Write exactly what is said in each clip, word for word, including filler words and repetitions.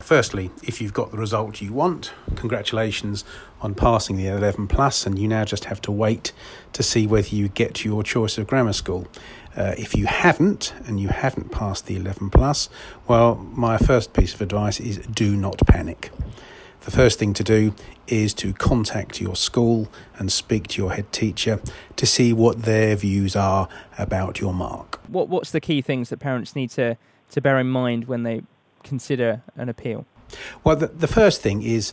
Firstly, if you've got the result you want, congratulations on passing the eleven plus, and you now just have to wait to see whether you get to your choice of grammar school. Uh, if you haven't, and you haven't passed the eleven plus, well, my first piece of advice is do not panic. The first thing to do is to contact your school and speak to your head teacher to see what their views are about your mark. What What's the key things that parents need to, to bear in mind when they consider an appeal? Well, the, the first thing is,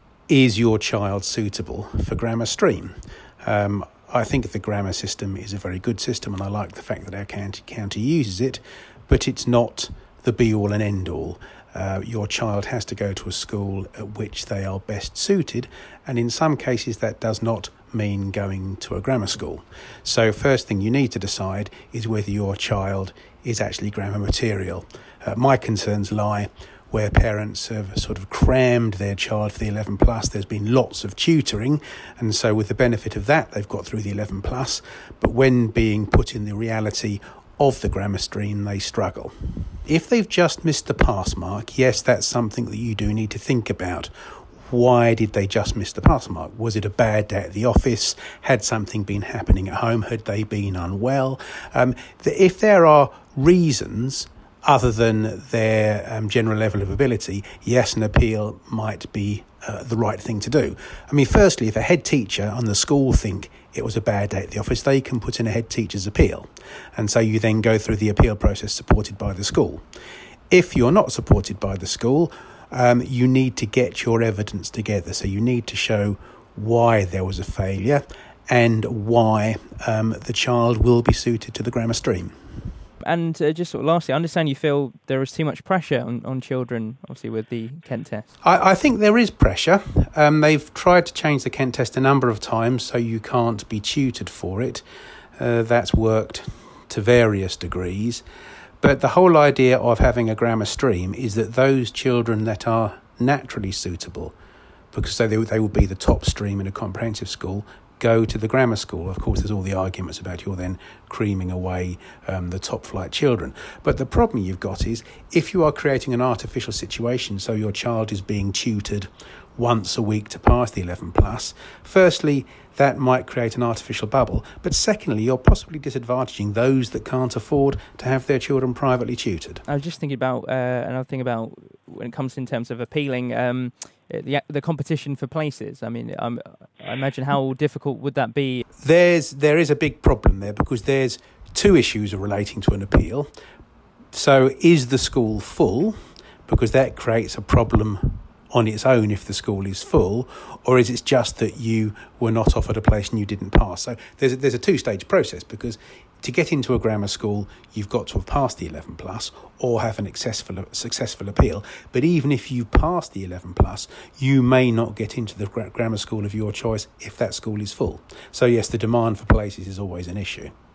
is your child suitable for Grammar Stream? Um, I think the grammar system is a very good system, and I like the fact that our county, county uses it, but it's not the be-all and end-all. Uh, your child has to go to a school at which they are best suited, and in some cases that does not mean going to a grammar school. So first thing you need to decide is whether your child is actually grammar material. Uh, my concerns lie where parents have sort of crammed their child for the eleven plus. There's been lots of tutoring, and so with the benefit of that they've got through the eleven plus, but when being put in the reality of the grammar stream, they struggle. If they've just missed the pass mark, yes, that's something that you do need to think about. Why did they just miss the pass mark? Was it a bad day at the office? Had something been happening at home? Had they been unwell? Um, the, if there are reasons other than their um, general level of ability, yes, an appeal might be uh, the right thing to do. I mean, firstly, if a head teacher and the school think it was a bad day at the office, they can put in a head teacher's appeal. And so you then go through the appeal process supported by the school. If you're not supported by the school, um, you need to get your evidence together. So you need to show why there was a failure and why um, the child will be suited to the grammar stream. And uh, just sort of lastly, I understand you feel there is too much pressure on, on children, obviously, with the Kent test. I, I think there is pressure. Um, they've tried to change the Kent test a number of times so you can't be tutored for it. Uh, that's worked to various degrees. But the whole idea of having a grammar stream is that those children that are naturally suitable, because so they, they will be the top stream in a comprehensive school, go to the grammar school. Of course, there's all the arguments about you're then creaming away um, the top flight children. But the problem you've got is if you are creating an artificial situation, so your child is being tutored once a week to pass the eleven plus, firstly, that might create an artificial bubble. But secondly, you're possibly disadvantaging those that can't afford to have their children privately tutored. I was just thinking about uh, another thing about when it comes in terms of appealing, um, the the competition for places. I mean, um, I imagine how difficult would that be? There's there is a big problem there because there's two issues relating to an appeal. So is the school full? Because that creates a problem on its own if the school is full, or is it just that you were not offered a place and you didn't pass? So there's a, there's a two-stage process, because to get into a grammar school, you've got to have passed the eleven plus or have an successful successful appeal. But even if you pass the eleven plus, you may not get into the gra- grammar school of your choice if that school is full. So yes, the demand for places is always an issue.